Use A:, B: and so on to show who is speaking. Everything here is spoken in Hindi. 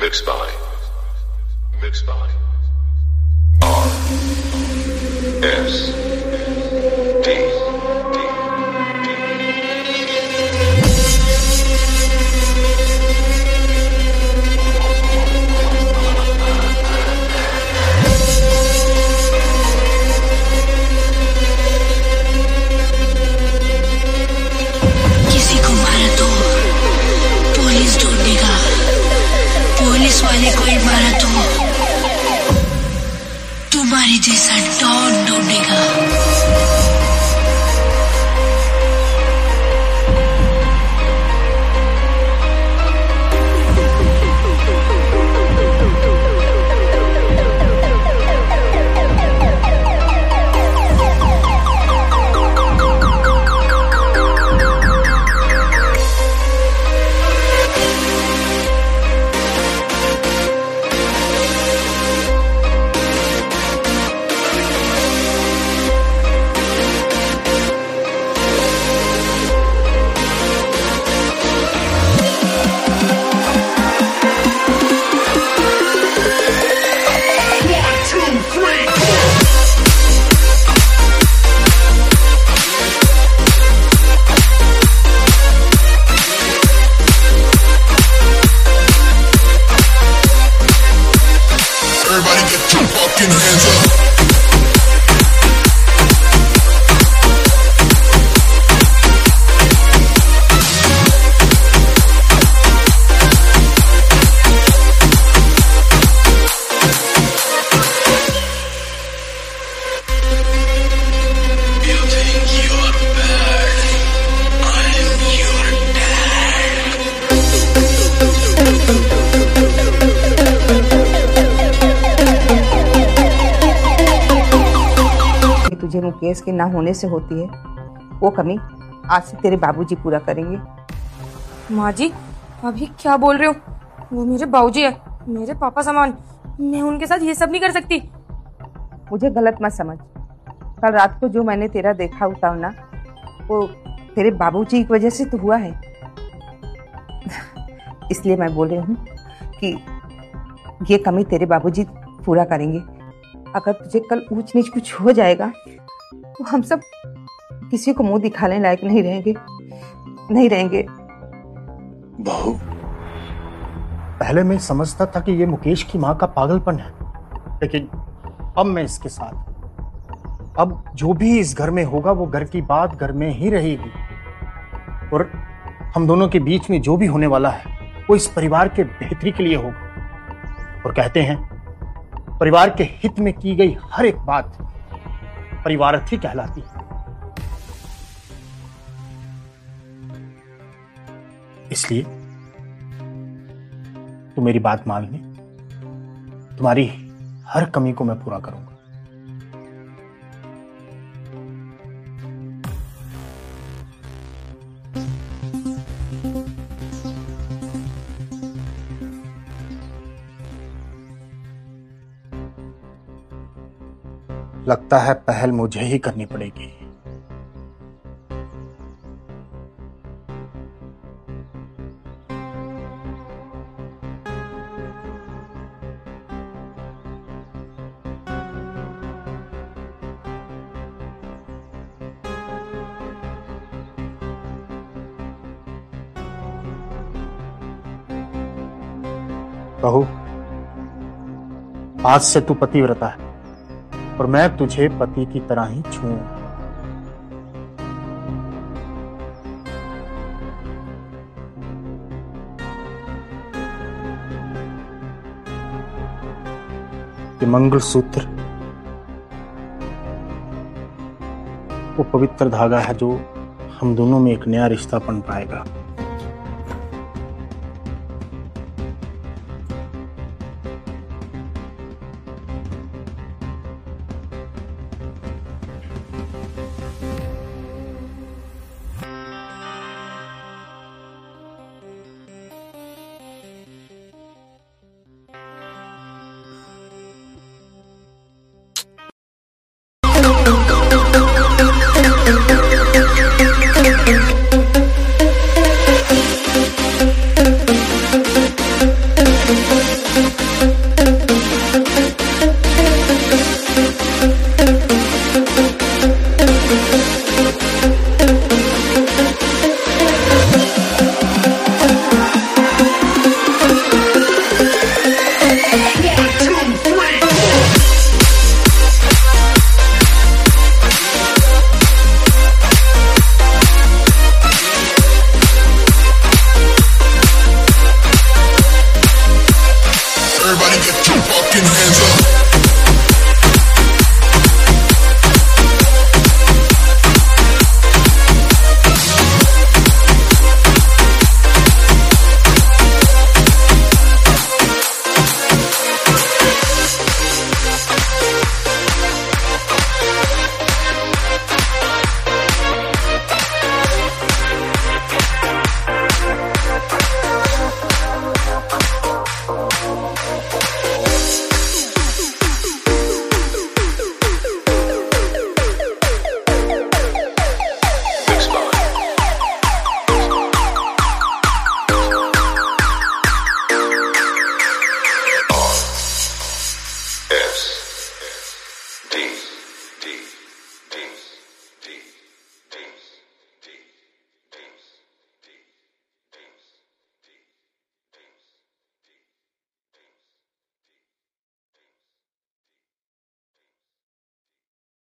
A: Mixed by R.S.D.
B: किसी को मारा तो पुलिस ढूंढेगा, पुलिस वाले को ही मारा तो तुम्हारे जैसा डॉन ढूंढेगा।
C: Everybody get your fucking hands up.
B: You think you are bad? I am your
D: तुझे मुकेश के ना होने से होती है, वो कमी आज से तेरे बाबूजी पूरा करेंगे।
E: माँ जी, अभी क्या बोल रहे हो? वो मेरे बाबूजी है, मेरे पापा समान। मैं उनके साथ ये सब नहीं कर सकती।
D: मुझे गलत मत समझ। कल रात को जो मैंने तेरा देखा उताव ना, वो तेरे बाबूजी की वजह से तो हुआ है। इसलिए मैं बोल रही हूँ कि ये कमी तेरे बाबूजी पूरा करेंगे। अगर तुझे कल ऊंच नीच कुछ हो जाएगा तो हम सब किसी को मुंह दिखाने लायक नहीं रहेंगे।
F: बहू, पहले मैं समझता था कि ये मुकेश की माँ का पागलपन है, लेकिन अब मैं इसके साथ। अब जो भी इस घर में होगा वो घर की बात घर में ही रहेगी, और हम दोनों के बीच में जो भी होने वाला है वो इस परिवार के बेहतरी के लिए होगा। और कहते हैं परिवार के हित में की गई हर एक बात परिवारत ही कहलाती है। इसलिए तू मेरी बात मान ले, तुम्हारी हर कमी को मैं पूरा करूंगा। लगता है पहल मुझे ही करनी पड़ेगी। बहू, आज से तू पतिव्रता है और मैं तुझे पति की तरह ही छूऊं। ये मंगलसूत्र वो पवित्र धागा है जो हम दोनों में एक नया रिश्ता बन पाएगा।